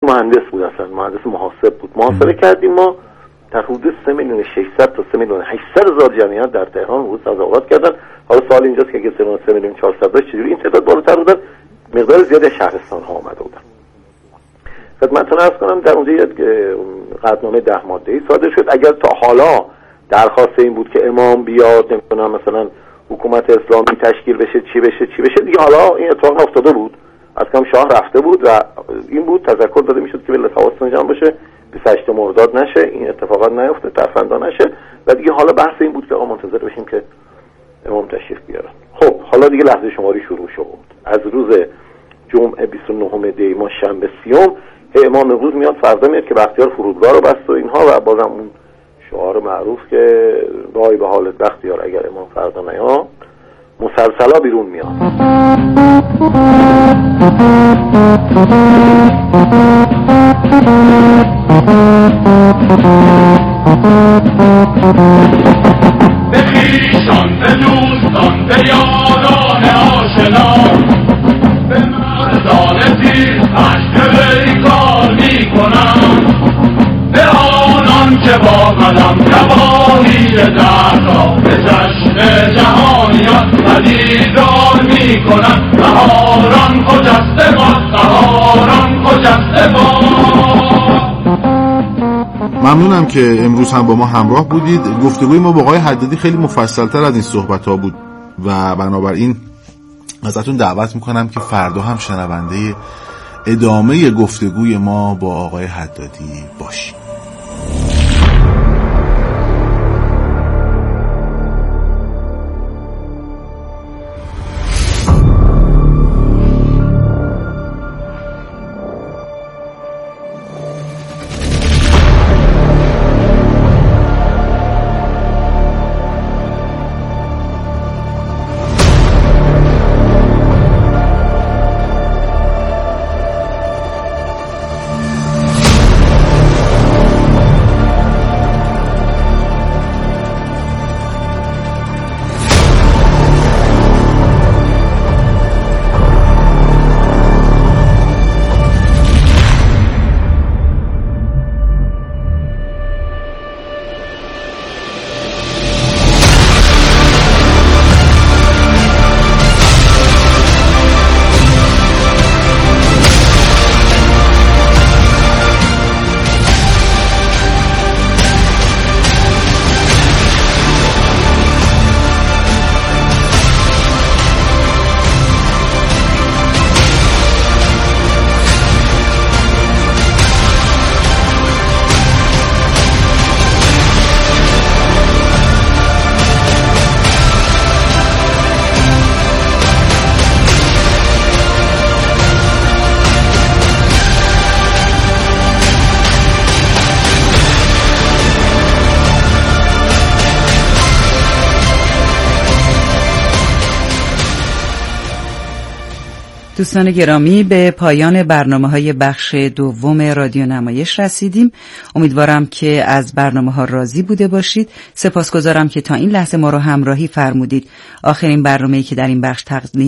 مهندس بود، اصلا مهندس محاسب بود. محاسبه کردیم ما در حدود 3,600,000 تا 3,800,000 جمعیت در تهران ورود تظاهرات کردن. حالا سوال اینجاست که اگه 3,400,000 داشت چجوری این تعداد بالاتر بودن؟ مقدار زیادی شهرستان ها آمده بودن. خدمتتون عرض کنم در اونجا یک قطعنامه 10 ماده‌ای صادر شد. اگر تا حالا درخواست این بود که امام بیاد، نمیدونم مثلا حکومت اسلامی تشکیل بشه، چی بشه دیگه، حالا این اتفاق افتاده بود. از کم شاه رفته بود و این بود تذکر داده میشد که بله حواستون جمع باشه 28 مرداد نشه، این اتفاقات نیفته، ترفندان نشه و دیگه حالا بحث این بود که آقا منتظر بشیم که امام تشریف بیارن. خب حالا دیگه لحظه شماری شروع شد. از روز جمعه 29 دی ماه شنبه 30 امام امروز میاد، فردا میاد که بختیار فرودگاه رو بست و اینها و بازم اون شعار معروف که وای به حالت بختیار اگر امام فردا نیاد، مسلسلا بیرون میاد. به خویشان، به دوستان، به یاران آشنا، به مردان زیر خشم کار میکنم، به آنان که با قلم تباهی درد را به چشم جهانیان پدیدار میکنم. بهاران خجسته باد، بهاران خجسته باد. ممنونم که امروز هم با ما همراه بودید. گفتگوی ما با آقای حدادی خیلی مفصل‌تر از این صحبت‌ها بود و بنابراین ازتون دعوت میکنم که فردا هم شنونده ادامه گفتگوی ما با آقای حدادی باشید. دوستان گرامی، به پایان برنامه‌های بخش دوم رادیو نمایش رسیدیم. امیدوارم که از برنامه‌ها راضی بوده باشید. سپاسگزارم که تا این لحظه ما رو همراهی فرمودید. آخرین برنامه‌ای که در این بخش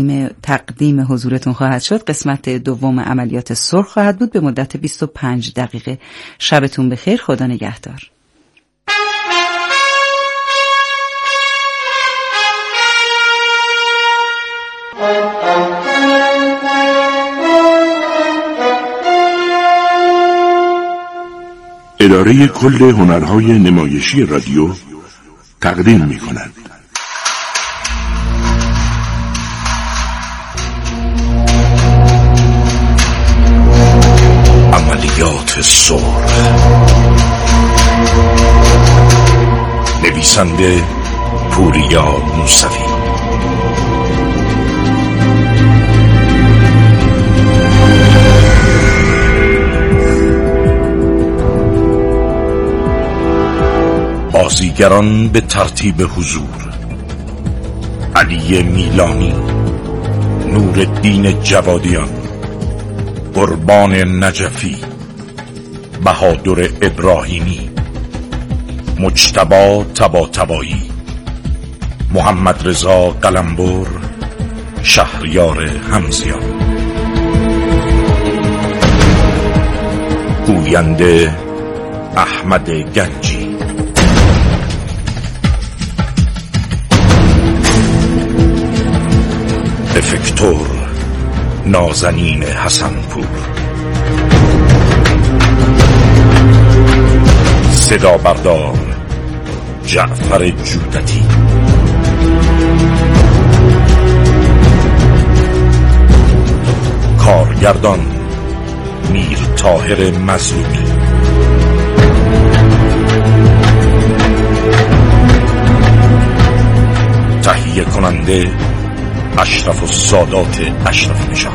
تقدیم حضورتون خواهد شد قسمت دوم عملیات سرخ خواهد بود به مدت 25 دقیقه. شبتون بخیر، خدا نگهدار. اداره کل هنرهای نمایشی رادیو تقدیم می‌کند. عملیات سرخ. نویسنده پوریا موسوی. بازیگران به ترتیب حضور: علی میلانی، نورالدین جوادیان، قربان نجفی، بهادر ابراهیمی، مجتبی طباطبایی، محمد رضا قلمبر، شهریار حمزیان. گوینده احمد گنجی، افکتور نازنین حسنپور، صدا بردار جعفر جودتی، کارگردان میر طاهر مظلومی، تهیه کننده اشرف السادات اشرف نژاد.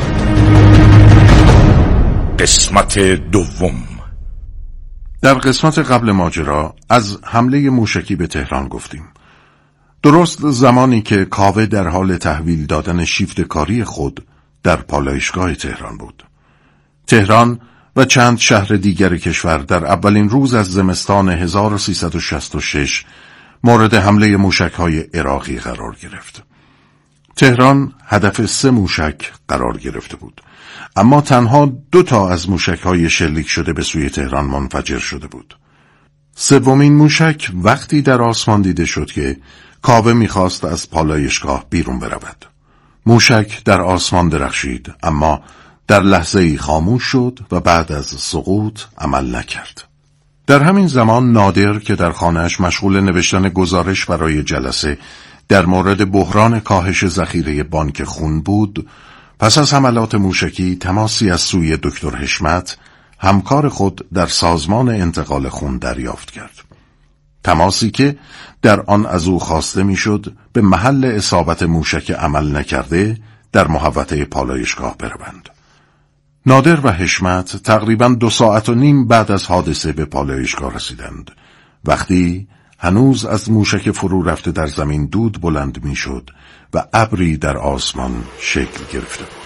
قسمت دوم. در قسمت قبل ماجرا از حمله موشکی به تهران گفتیم. درست زمانی که کاوه در حال تحویل دادن شیفت کاری خود در پالایشگاه تهران بود. تهران و چند شهر دیگر کشور در اولین روز از زمستان 1366 مورد حمله موشک‌های عراقی قرار گرفت. تهران هدف 3 موشک قرار گرفته بود، اما تنها 2 از موشک‌های شلیک شده به سوی تهران منفجر شده بود. 3مین موشک وقتی در آسمان دیده شد که کاوه می‌خواست از پالایشگاه بیرون برود. موشک در آسمان درخشید، اما در لحظه‌ای خاموش شد و بعد از سقوط عمل نکرد. در همین زمان نادر که در خانه‌اش مشغول نوشتن گزارش برای جلسه در مورد بحران کاهش ذخیره بانک خون بود، پس از حملات موشکی تماسی از سوی دکتر حشمت، همکار خود در سازمان انتقال خون دریافت کرد. تماسی که در آن از او خواسته میشد به محل اصابت موشک عمل نکرده در محوطه پالایشگاه بروند. نادر و حشمت تقریباً 2.5 ساعت بعد از حادثه به پالایشگاه رسیدند، وقتی هنوز از موشک فرو رفته در زمین دود بلند میشد و ابری در آسمان شکل گرفته بود.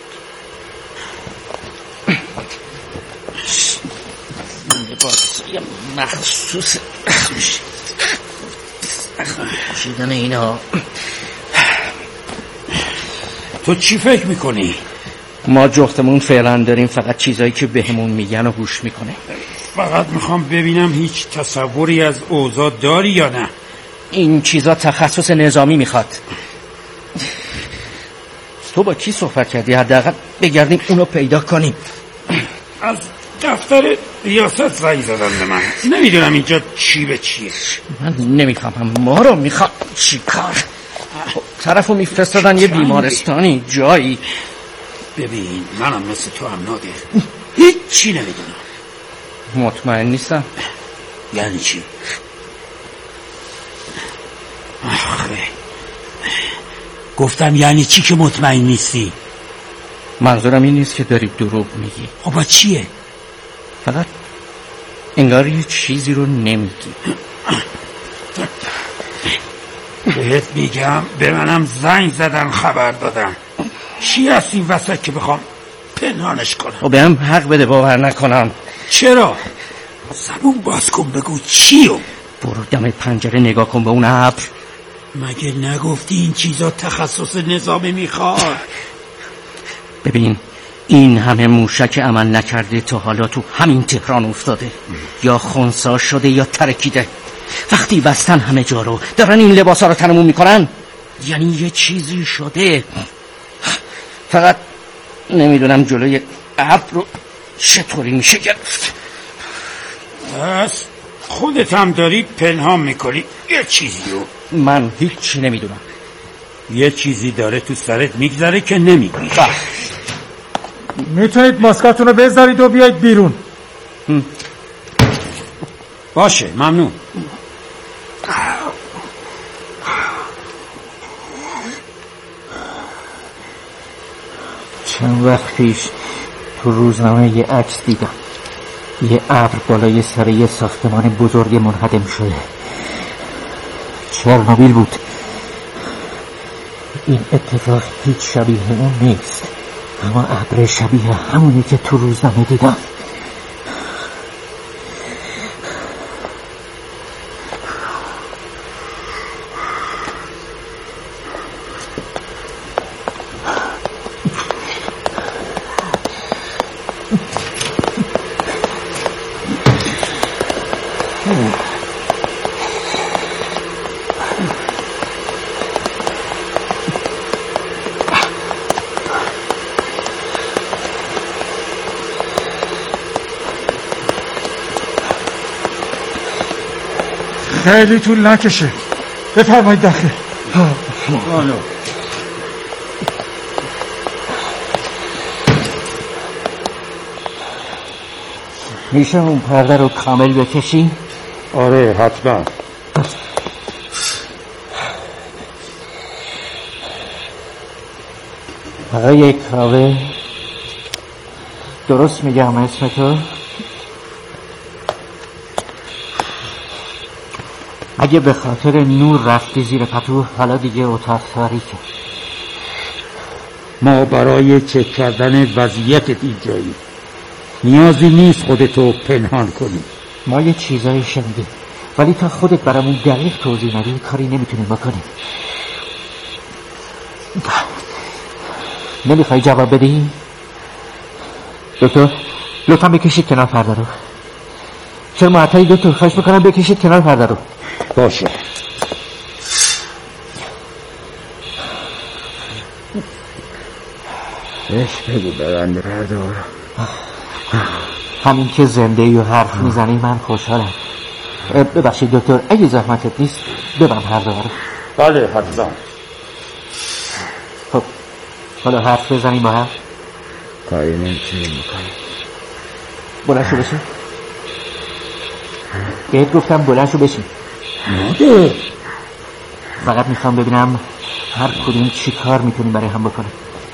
لباسی مخصوص پوشیدن اینا. تو چی فکر میکنی؟ ما جفتمون فعلا داریم فقط چیزایی که بهمون میگن و گوش میکنه. فقط میخوام ببینم هیچ تصوری از اوضاع داری یا نه. این چیزا تخصص نظامی میخواد. تو با کی صحبت کردی؟ حداقل بگردیم اونو پیدا کنیم. از دفتر ریاست زنگ زدن به من. نمیدونم اینجا چی به چیه. من نمیفهمم ما رو میخواد چی کار؟ طرفو میفرستادن یه بیمارستانی جایی. ببین منم مثل تو هم نادر هیچ چی نمیدونم. مطمئن نیستم. یعنی چی؟ آخه گفتم یعنی چی که مطمئن نیستی؟ منظورم این نیست که داری دروغ میگی. خب چیه؟ فقط انگار یه چیزی رو نمیگی. بهت میگم به منم زنگ زدن خبر دادن. چی هست این وسط که بخوام پنهانش کنم؟ خب به هم حق بده باور نکنم. چرا؟ زبون باز کن بگو چیو؟ برو دم پنجره نگاه کن به اون ابر. مگه نگفتی این چیزا تخصص نظامی میخواد؟ ببین این همه موشک عمل نکرده تا حالا تو همین تهران افتاده، یا خنثی شده یا ترکیده. وقتی بستن همه جا رو دارن این لباسا رو تنمون میکنن، یعنی یه چیزی شده. فقط نمیدونم جلوی ابر رو چطوری میشه گرفت. بس خودت هم داری پنهان میکنی یه چیزی رو. من هیچی نمیدونم. یه چیزی داره تو سرت میگذره که نمیگی. میتونید ماسکاتون رو بذارید و بیاید بیرون. باشه ممنون. چند وقت پیش تو روزنامه یه عکس دیدم، یه ابر بالای سر یه ساختمان بزرگ منهدم شده. چرنوبیل بود. این اتفاق هیچ شبیه اون نیست، اما ابر شبیه همونی که تو روزنامه دیدم. خیلی طول نکشه. بفرمایید داخل. میشه اون پرده رو کامل بکشی؟ آره حتما. آقای کاوه، درست میگم اسم تو؟ اگه به خاطر نور رفتی زیر پتو، حالا دیگه اتاق تاریکه. ما برای چک کردن وضعیت اینجایی، نیازی نیست خودتو پنهان کنی. ما یه چیزایی شنیدیم، ولی تا خودت برامون دقیق توضیح ندی کاری نمیتونیم بکنیم. نمیخوای جواب بدی؟ دکتر لطفا بکشید کنار پرده رو. چرا معطلی دکتر؟ خواهش میکنم بکشید کنار پرده رو. باشه. بهش بگو برنده پرده رو. همین که زنده ای و حرف میزنی من خوشحالم. ببخشید دکتر، اگه زحمتت نیست ببرم پرده رو. بله حتما. خب حالا حرف بزنیم با هم. کاری نمیتونیم بکنیم. بلند شو بشین. بهت گفتم بلند شو بشین. ناده. فقط میخوام ببینم هر کدوم چی کار میتونیم برای هم بکنیم.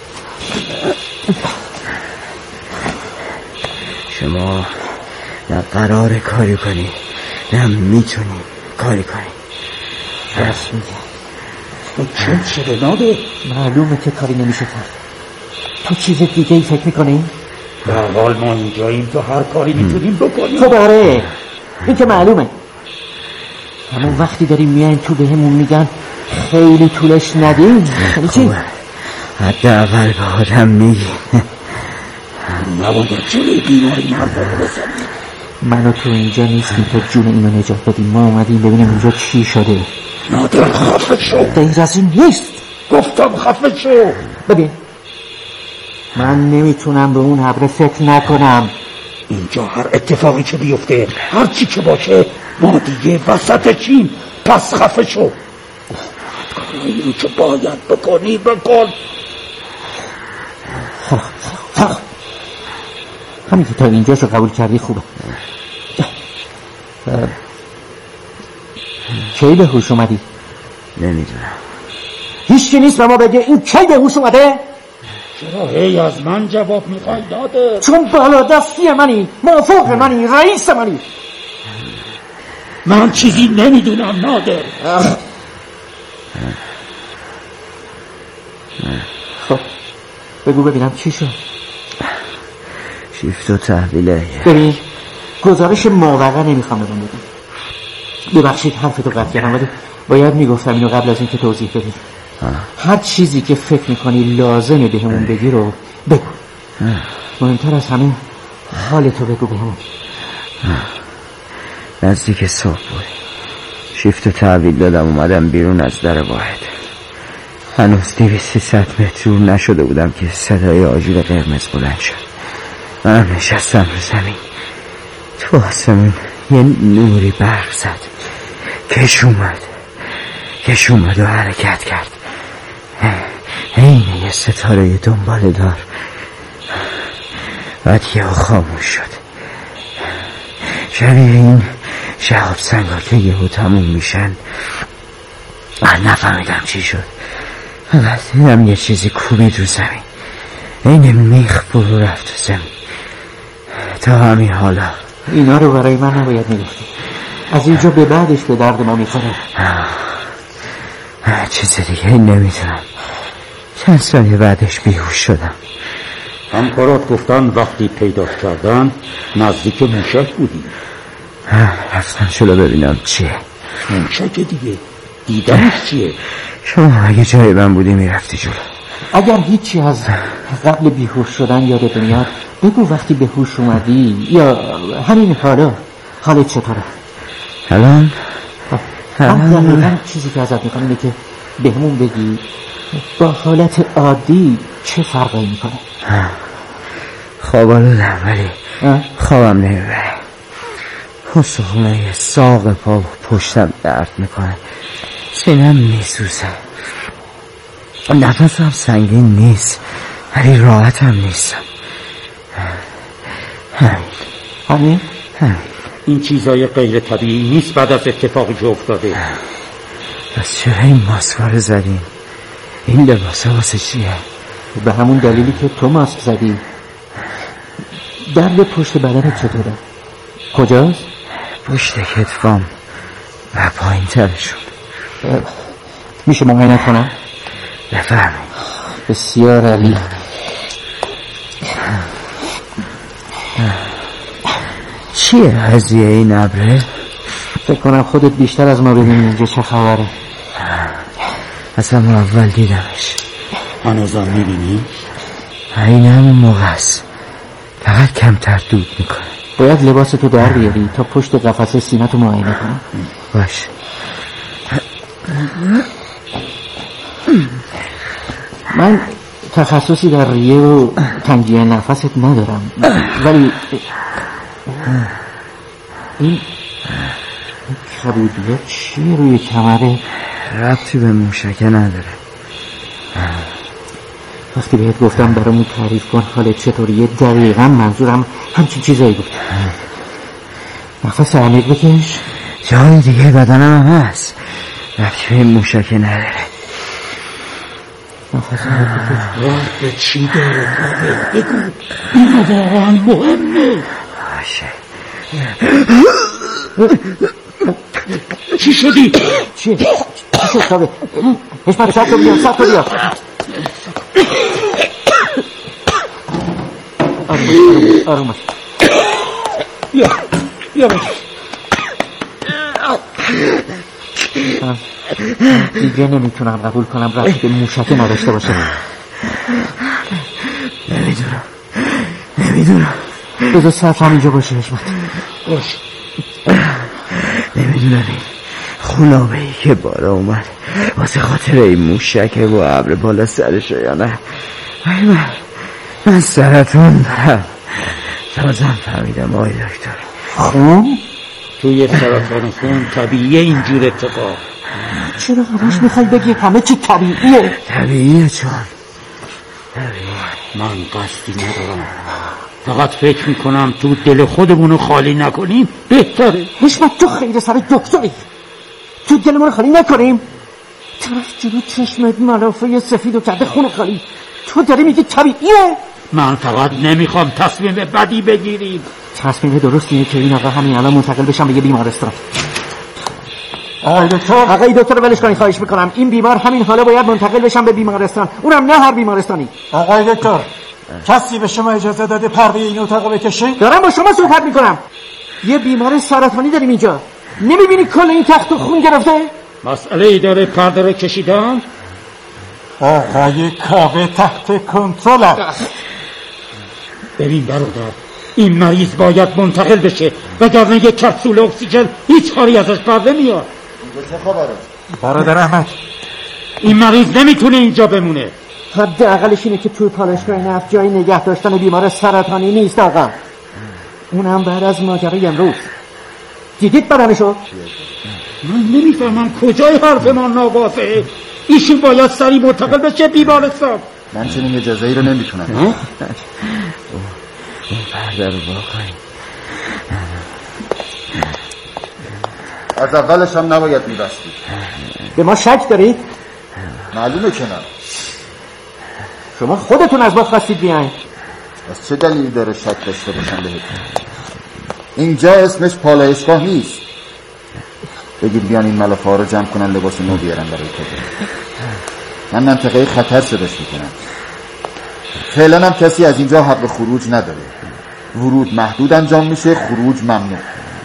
شما نه قرار کاری کنی نه میتونی کاری کنی. راست میگه. چه شده ناده؟ معلومه که کاری نمیشه کرد. تو چیز دیگه ای فکر میکنی؟ در حال ما اینجاییم تو هر کاری میتونیم بکنیم. خب آره این که معلومه. همون وقتی داریم میایم تو بهمون میگن خیلی طولش ندیم. یعنی چی؟ حتی اول به آدم میگی نباید جلوی بیماری مرد رو بزنیم. منو تو اینجا نیستیم تا جون اینو نجات بدیم. ما اومدیم ببینیم اینجا چی شده. نادر خفه شو. غیر از این نیست. گفتم خفه شو. ببین من نمیتونم به اون حبره فکر نکنم. اینجا هر اتفاقی که بیفته هر چی که باشه ما دیگه وسط چیم. پس خفه شو. کارایی رو که باید بکنی بکن. همین که تا اینجاشو قبول کردی خوبه. کی به هوش اومدی؟ نمیدونم. هیچ چی نیست به ما بگه این کی به هوش اومده؟ چرا هی از من جواب میخوای نادر؟ چون بالا دستی منی، موافق منی، رئیس منی. من چیزی نمیدونم نادر. خب بگو ببینم چی شد. شیفت و تحویله. ببین گزارش موقعه نمیخوام بدم بگم. ببخشید حرفتو قطع کردم ولی باید میگفتم اینو قبل از اینکه توضیح بدیم. هر چیزی که فکر میکنی لازمه بهمون بگی رو بگو. مهمتر از همه حالتو بگو بهمون. نزدیک صبح بود. شیفت و تحویل دادم اومدم بیرون از در واحد. هنوز 200 متر دور نشده بودم که صدای آژیر قرمز بلند شد. منم نشستم رو زمین. تو آسمون یه نوری برق زد. کش اومد و حرکت کرد. اینه یه ستاره دنباله دار. بعد یهو خاموش شد. شبیه این شهاب سنگا که یهو تموم میشن. من نفهمیدم چی شد. فقط دیدم یه چیزی کوبید رو زمین. این میخ فرو رفت تو زمین. تا همین حالا. اینا رو برای من نباید میگفتی. از اینجا به بعدش به درد ما میخوره. چیز دیگه نمیتونم. چند ثانیه بعدش بیهوش شدم. همکارات گفتن وقتی پیدا کردن نزدیک موشک بودی. رفتم جلو ببینم چیه. موشک دیگه دیدنش چیه؟ شما اگه جای من بودی میرفتی جلو. اگر هیچی از قبل بیهوش شدن یادت میاد بگو. وقتی به هوش اومدی یا همین حالا حالت چطوره؟ الان دقیقا چیزی که ازت میکنم اینه که بهمون بگی با حالت عادی چه فرقی میکنه. خواب آلودم ولی خوابم نمیبره. استخونه ساق پا پشتم درد میکنه، سینم میسوزه، نفسم سنگین نیست ولی راحتم نیستم. همین؟ این چیزای غیر طبیعی نیست بعد از اتفاقی که افتاده. پس چرا این ماسکا رو زدین؟ این لباسا واسه چیه؟ به همون دلیلی که تو ماسک زدی. درد پشت بدنت چطوره؟ کجاست؟ پشت کتفام و پایین ترشون. میشه معاینه کنم؟ بفرمایید. بسیار عالی. چیه قضیه این ابره؟ فکر کنم خودت بیشتر از ما بدونی اینجا چه خبره. اصلا ما اول دیدمش. هنوزم میبینی؟ این همون موقع است، فقط کمتر دود میکنه. باید لباس تو در بیاری تا پشت قفسه سینه تو معاینه کنم. باش. من تخصصی در ریه و تنگی نفست ندارم، ولی این کبودیه چیه روی کمره؟ ربطی به موشکه نداره. وقتی بهت گفتم برامون تعریف کن حالت چطوریه، دقیقا منظورم همچین چیزایی بود. نفس عمیق بکش. جای دیگه بدنم هم هست، ربطی به موشکه نداره. نفس عمیق بکش. به چی داره بگو، این واقعا مهمه. باشه. چی شدی؟ چی شد صاحبه؟ حشمت سب تو بیا، سب تو بیا. آروم باش. بیا باش. دیگه نمیتونم قبول کنم رفتی به موشکه نداشته باشه. نمیدونم بذار صرف همینجا باشه حشمت. باش. نمیدونم این خونابهی که بارا اومد واسه خاطر این موشکه و ابر بالا سرشه یا نه. من سرطان دارم. تازم فهمیدم آقای دکتر. خون؟ توی سرطان خون طبیعیه اینجور اتفاق. چرا همش میخوای بگی همه چی طبیعیه؟ طبیعیه چون من قصدی ندارم، فقط فکر میکنم تو دل خودمونو خالی نکنیم بهتره. حشمت تو خیلی سر دکتری، تو دلمون خالی نکنیم. طرف جلو چشمت ملافه سفید و کرده خون خالی، تو داری میگی طبیعیه؟ من فقط نمیخوام تصمیم بدی بگیریم. تصمیم درستیه که این آقا همین الان منتقل بشم به یه بیمارستان. آقای دکتر ولش کنید خواهش میکنم. این بیمار همین حالا باید منتقل بشم به بیمارستان، اونم نه هر بیمارستانی. آقای دکتر کسی به شما اجازه داده پر به این اتاق بکشین؟ دارم با شما صحبت میکنم. یه بیمار سرطانی داریم اینجا، نمیبینی کل این تخت و خون گرفته؟ مسئله ای داره پرده رو کشیدم؟ آقای کاوه تحت کنترل است. ببین برادر، این مریض باید منتقل بشه وگرنه یک کپسول اکسیژن هیچ کاری ازش بر نمیاد. چه خبره؟ برادر احمد، این مریض نمیتونه اینجا بمونه. حداقلش اینه که توی پالایشگاه نفت جای نگه داشتن بیمار سرطانی نیست آقا. اونم بعد از ماجرای امروز. دیدید بدنشو؟ من نمیفهمم کجای حرف ما نابافه. ایشون باید سریع منتقل بشه بیمارستان. من چنین اجازه‌ای رو نمیتونم. اون پرده رو واقعی از اولش هم نباید میبستید. به ما شک دارید؟ معلومه که نه. شما خودتون از ما خواستید بیاین. از چه دلیلی داره شک داشته باشم بهتون؟ اینجا اسمش پالایشگاه نیست. بگید بیان این ملافه ها رو جمع کنن لباس نو بیارن برای تازه. من منطقه خطر صداش میکنم. فعلا هم کسی از اینجا حق خروج نداره. ورود محدود انجام میشه، خروج ممنوع.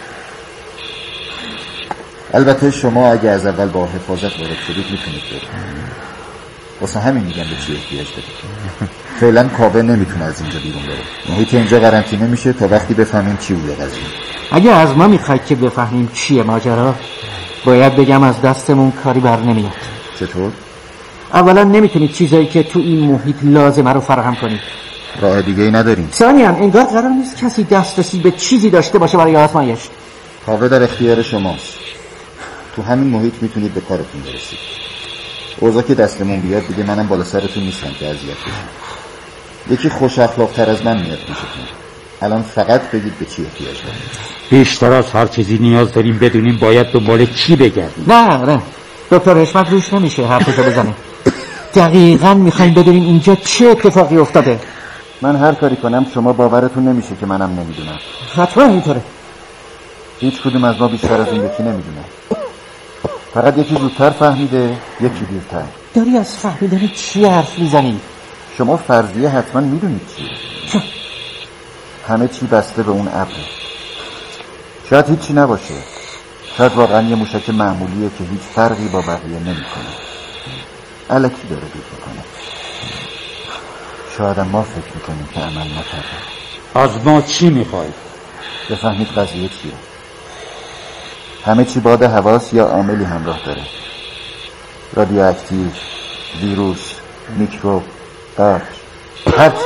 البته شما اگه از اول با حفاظت وارد شدید میتونید برید. واسه همین میگم به چی احتیاج دارید. فعلا کاوه نمیتونه از اینجا بیرون بره. محیط اینجا قرنطینه میشه تا وقتی بفهمیم چی بوده قضیه. اگه از ما میخواید که بفهمیم چیه ماجرا، باید بگم از دستمون کاری بر نمیاد. چطور؟ اولا نمیتونید چیزایی که تو این محیط لازمه رو فراهم کنید. راه دیگه ای نداریم. ثانیاً انگار قرار نیست کسی دسترسی به چیزی داشته باشه برای آزمایش. کاوه در اختیار شماست. تو همین محیط میتونید به کارتون برسید. اوضاع که دستمون بیاد دیگه منم بالا سرتون نیستم که اذیت بشم. یکی خوش اخلاق تر از من میاد پیشتون. الان فقط بگید به چی احتیاج دارید. بیشتر از هر چیزی نیاز داریم بدونیم باید دنبال چی بگردیم. نه دکتر حشمت روش نمیشه حرفشو بزنه. دقیقاً میخوایم بدونیم اینجا چه اتفاقی افتاده. من هر کاری کنم شما باورتون نمیشه که منم نمیدونم. حتما اینطوره. هیچ کدوم از ما بیشتر از این یکی نمیدونه. فقط یکی زودتر فهمیده، یکی دیرتر. داری از فهمیدن چی حرف میزنی؟ شما فرضیه حتما میدونید چیه. همه چی بسته به اون ابره. شاید هیچی نباشه. شاید واقعا یه موشک معمولیه که هیچ فرقی با بقیه نمیکنه. الکی داره دید میکنه. شاید ما فکر میکنیم که عمل نکرده. از ما چی میخواید؟ بفهمید قضیه چیه. همه چی باد حواس یا عاملی همراه داره. رادیواکتیو، ویروس، میکروب، قرش، هر چی.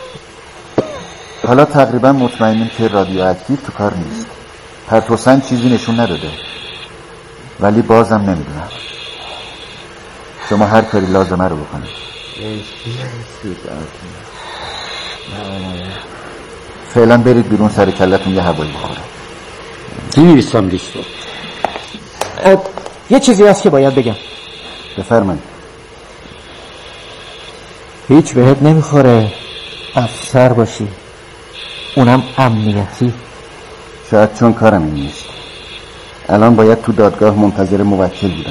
حالا تقریبا مطمئنیم که رادیواکتیو تو کار نیست. پرتوسنج چیزی نشون نداده. ولی بازم نمیدونم. شما هر کاری لازمه رو بکنید. فعلا برید بیرون سر کلتون یه هوایی بخوره. می‌نویسم لیستو. یه چیزی هست که باید بگم. بفرمایید. هیچ بهت نمیخوره افسر باشی، اونم امنیتی. شاید چون کارم این نیست. الان باید تو دادگاه منتظر موکل بودم.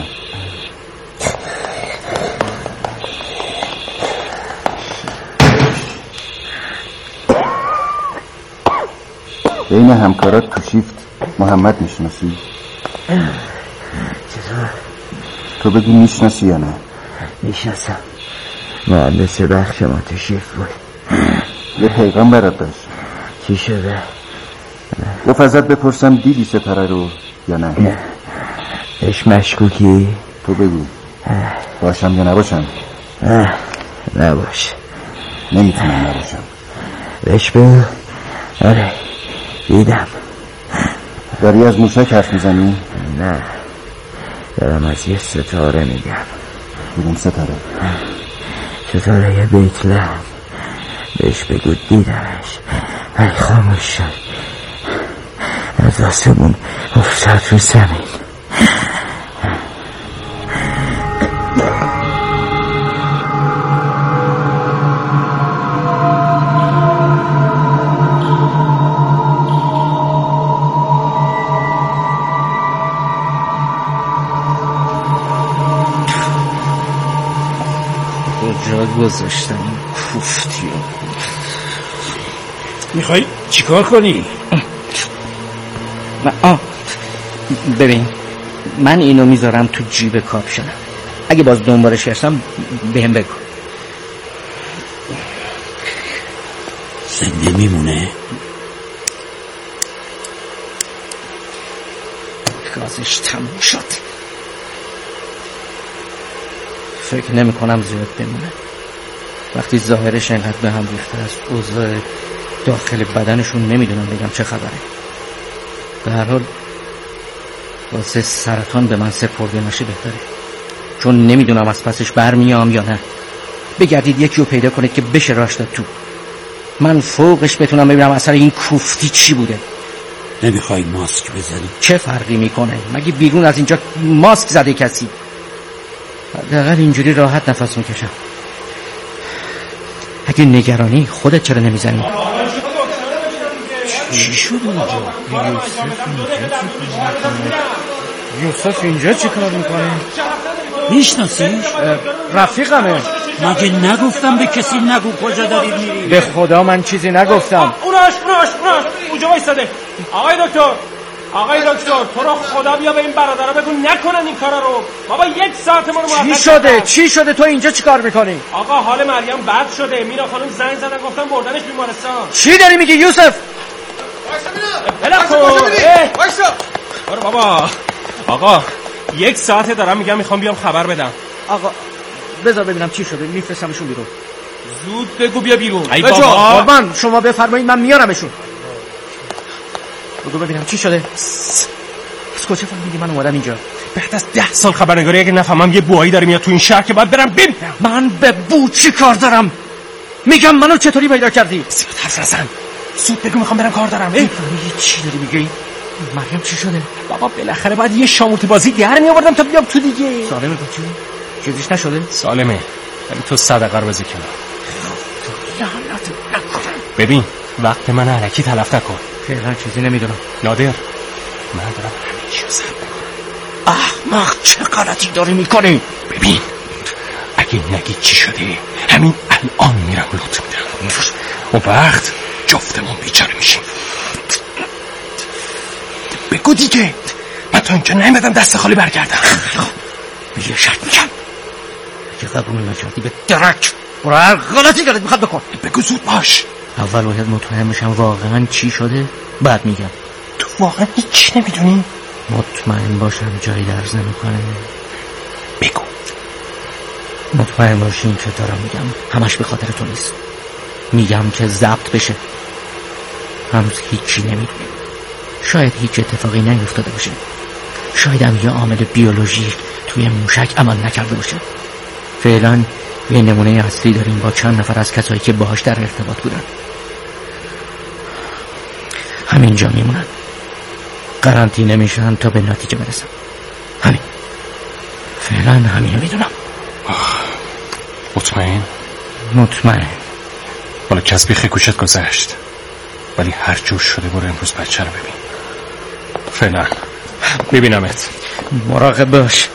بین همکارات تو شیفت محمد میشناسی؟ چطور؟ تو بگی میشناسی یا نه؟ میشناسم. مهندس بخش ما تو شیفت بود. یه پیغام برات داشت. چی شده؟ گفت ازت بپرسم دیدی ستاره رو یا نه؟ اش مشکوکی؟ تو بگو باشم یا نباشم؟ نباش. نمیتونم نباشم. بهش بگو. آره دیدم. داری از موشک حرف میزنی؟ نه دارم از یه ستاره میگم. کدوم ستاره؟ ستاره یه بیت لحم. بهش بگو دیدمش ولی خاموش شد. از آسمون افتاد رو زمین. کجا گذاشتم این کوفتیو؟ میخوای چیکار کنی؟ ببین من اینو میذارم تو جیب کاپشنم. اگه باز دنبالش گشتم بهم بگو. زنده میمونه؟ گازش تموم شد. فکر نمی کنم زیاد بمونه. وقتی ظاهرش اینقدر به هم ریخته است، اوضاع داخل بدنشون نمیدونم بگم چه خبره. به هر حال واسه سرطان به من سپرده نشه بهتره، چون نمیدونم از پسش برمیام یا نه. بگردید یکی رو پیدا کنید که بشه راش داد تو. من فوقش بتونم ببینم اثر این کوفتی چی بوده. نمیخوای ماسک بزنی؟ چه فرقی میکنه؟ مگه بیرون از اینجا ماسک زده کسی؟ حداقل اینجوری راحت نفس میکشم. اگه نگرانی خودت چرا نمیزنی؟ چی شد اونجا؟ یوسف اینجا چی کار میکنه؟ میشناسیش؟ رفیقمه. مگه نگفتم به کسی نگو کجا دارید میری؟ به خدا من چیزی نگفتم. اوناش اونجا وایساده. آقای دکتر تو رو خدا بیا به این برادرها بگو نکنن این کارا رو. بابا 1 ساعت ما رو معطل چی شده تو اینجا چی کار میکنی؟ آقا حال مریم بد شده. میرا خانم زنگ زدن گفتن بردنش بیمارستان. چی داری میگی یوسف؟ برو بابا. آقا 1 ساعته دارم میگم میخوام بیام خبر بدم. آقا بذار ببینم چی شده، میفرستمشون بیرون. زود بگو بیا بیرون. ای بابا قربان شما بفرمایید من میارمشون. بگو ببینم چی شده. از کجا فهمیدی من اومدم اینجا؟ بعد از 10 سال خبرنگاری اگه نفهمم یه بوایی داره میاد تو این شهر که باید برم ببینم. من به بو چی کار دارم؟ میگم منو چطوری پیدا کردی؟ زیاد حرف نزن. زود بگو میخوام برم کار دارم. چی داری میگی؟ مریم چی شده؟ بابا بالاخره باید یه شامورتی بازی در میآوردم تا بیام تو دیگه. سالمه بچه؟ چیزیش نشده؟ سالمه. ولی تو صدقه رو بذار کنار. ببین وقت من علکی تلف نکن. فعلا چیزی نمیدونم. نادر من دارم همه چی رو سر میکنم. احمق چه غلطی داری میکنی؟ ببین اگه نگی چی شده همین الان میرم لطف میدم. اون وقت جفتمون بیچاره میشیم. بگو دیگه. من تا اینجا نمیدم دست خالی برگردم. یه شرط میگم اگه قبول نکردی به درک برو هر غلطی دارت میخواد بکن. بگو زود باش. اول باید مطمئن بشم واقعا چی شده بعد میگم. تو واقعا هیچ نمیدونی؟ مطمئن باشم جایی درز نمیکنه. بگو. مطمئن باشین که دارم میگم همش به خاطر تو نیست. میگم که ضبط بشه. هنوز هیچی نمیدونیم. شاید هیچ اتفاقی نیفتاده باشه. شاید هم یه عامل بیولوژی توی موشک عمل نکرده باشه. فعلا یه نمونه اصلی داریم با چند نفر از کسایی که باهاش در ارتباط بودن. همینجا میمونن. قرنطینه میشن تا به نتیجه برسن. همین. فعلا همینو میدونم. مطمئن؟ مطمئن. بالا کسبی خیکوشت گذشت ولی هر جور شده برو امروز بچه رو ببین. فعلا میبینمت. مراقب باش.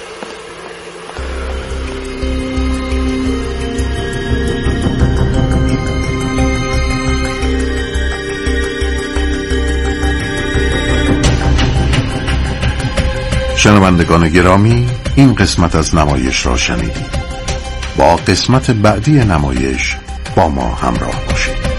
شنوندگان گرامی این قسمت از نمایش را شنیدید. با قسمت بعدی نمایش با ما همراه باشید.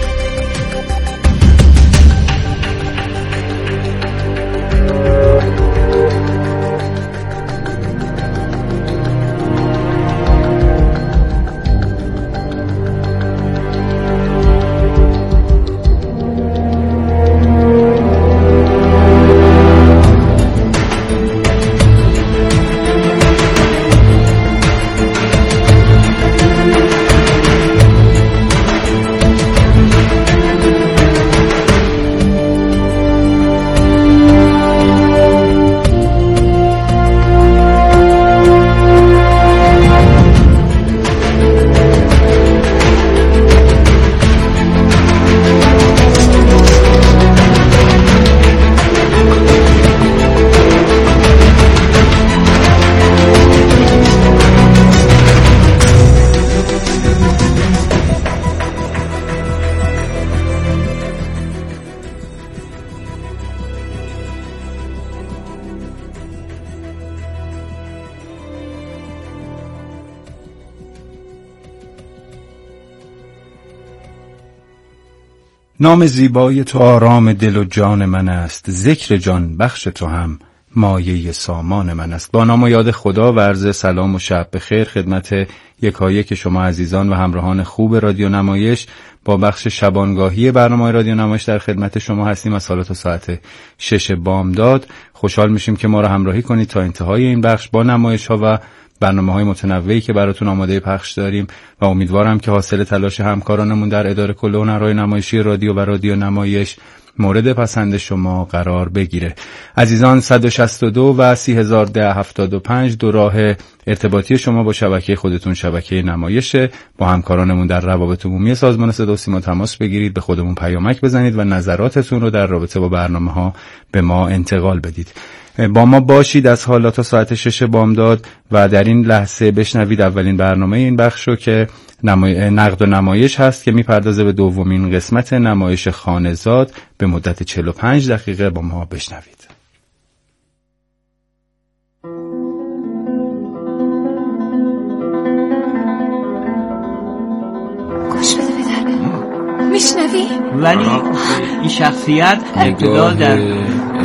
نام زیبای تو آرام دل و جان من است، ذکر جان بخش تو هم مایه سامان من است. با نام و یاد خدا و عرض سلام و شب بخیر خدمت یکایک شما عزیزان و همراهان خوب رادیو نمایش. با بخش شبانگاهی برنامه رادیو نمایش در خدمت شما هستیم از حالا تا ساعت 6 بامداد. خوشحال میشیم که ما را همراهی کنید تا انتهای این بخش با نمایش ها و برنامه‌های متنوعی که براتون آماده پخش داریم و امیدوارم که حاصل تلاش همکارانمون در اداره کل هنرهای نمایشی رادیو و رادیو نمایش مورد پسند شما قرار بگیره. عزیزان 162 و 301075 دو راه ارتباطی شما با شبکه خودتون شبکه نمایشه. با همکارانمون در روابط عمومی سازمان صدا و سیما تماس بگیرید، به خودمون پیامک بزنید و نظراتتون رو در رابطه با برنامه‌ها به ما انتقال بدید. با ما باشید از حالا تا ساعت 6 بامداد و در این لحظه بشنوید اولین برنامه این بخش رو که نقد و نمایش هست که میپردازه به دومین قسمت نمایش خانه‌زاد. به مدت 45 دقیقه با ما بشنوید. گوش بده به دربه میشنوی؟ ولی این شخصیت ابتدا در